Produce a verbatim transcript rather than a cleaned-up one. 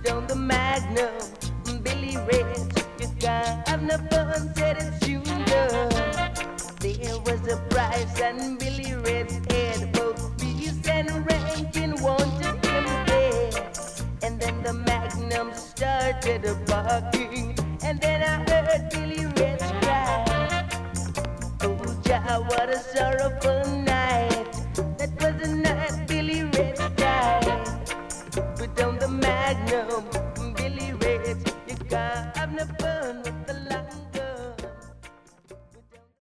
on the Magnum, Billy Red, you can't have no fun, said it's Junior. There was a price and Billy Red's head, both Beast and Rankin wanted him dead. And then the Magnum started barking, and then I heard Billy Red's cry. Oh, Jah, what a sorrowful night. That was the night Billy Red died. Put on the Magnum, Billy Red, you can't have no fun.